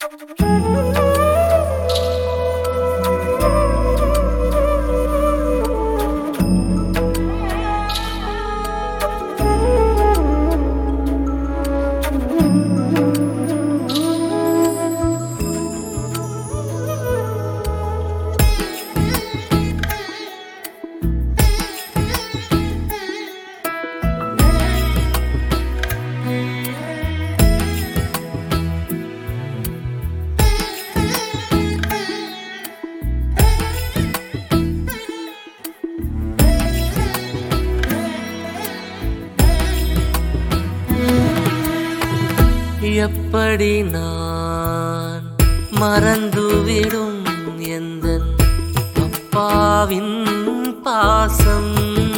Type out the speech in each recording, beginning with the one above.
எப்படி நான் மறந்துவிடும் எந்தன் அப்பாவின் பாசம்?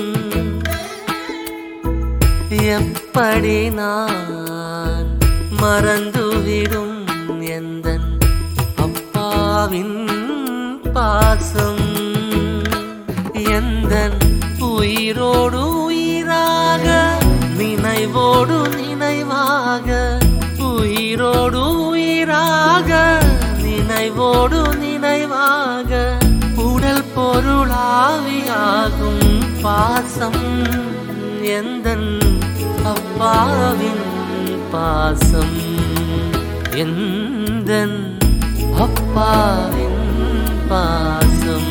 எப்படி நான் மறந்துவிடும் எந்தன் அப்பாவின் பாசம்? எந்தன் உயிரோடு உயிராக நினைவோடு நினைவாக, உயிரோடு உயிராக நினைவோடு நினைவாக, உடல் பொருளாவியாகும் பாசம் எந்தன் அப்பாவின் பாசம், எந்தன் அப்பாவின் பாசம்.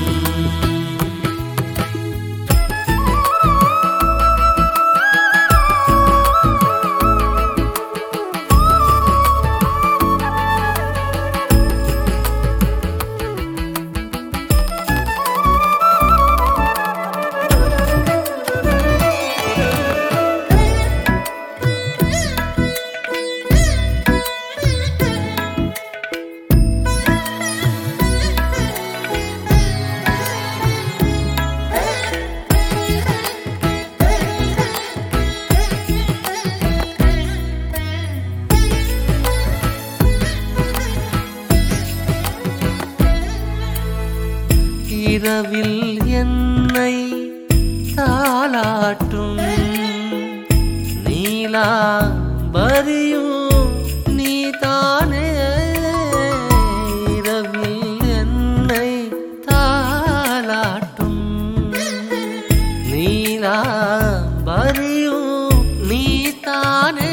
இரவில் என்னை தாலாட்டும் நீலாம்பரியும் நீதானே. இரவில் என்னை தாலாட்டும் நீலாம்பரியும் நீதானே.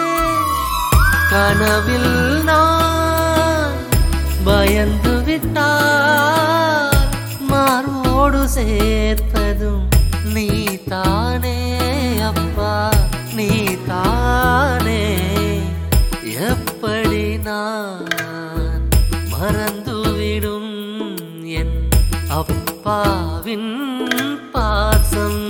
கனவில் நான் பயந்து விட்டார் மார்போடு சேர்த்ததும் நீதானே அப்பா, நீதானே. எப்படி நான் மறந்துவிடும் என் அப்பாவின் பாசம்?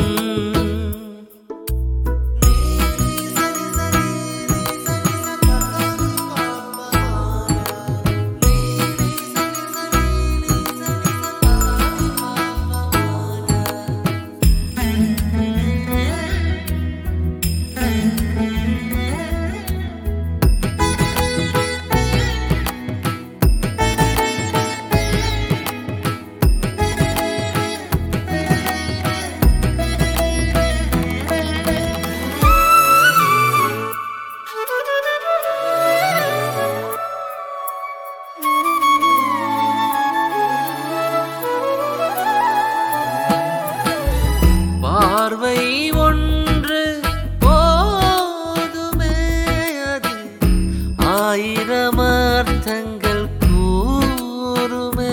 பார்வை ஒன்று போதுமே, அது ஆயிரம் அர்த்தங்கள் கூறுமே.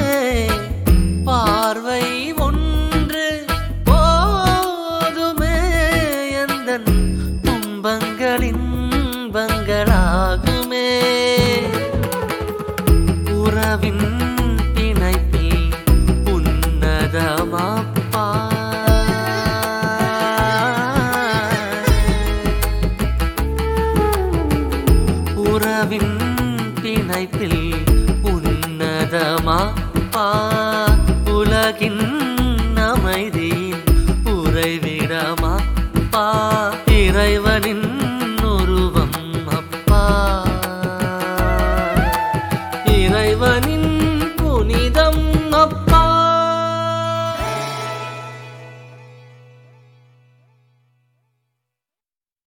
பார்வை ஒன்று போதுமே, எந்தன் துன்பங்கள் இன்பங்களாகுமே. உறவின் பிணைப்பில் உன்னதமாப்பா, உறவின் பிணைப்பில் உன்னதமாப்பா, உலகின்